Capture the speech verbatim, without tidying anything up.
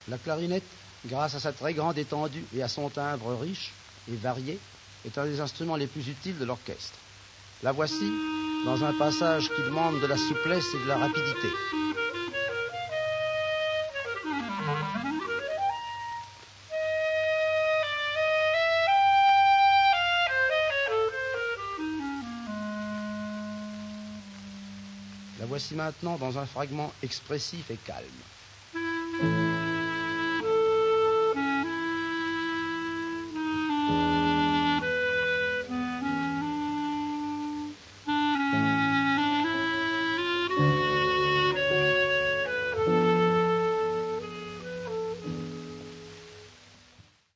La clarinette, grâce à sa très grande étendue et à son timbre riche et varié, est un des instruments les plus utiles de l'orchestre. La voici dans un passage qui demande de la souplesse et de la rapidité. La voici maintenant dans un fragment expressif et calme.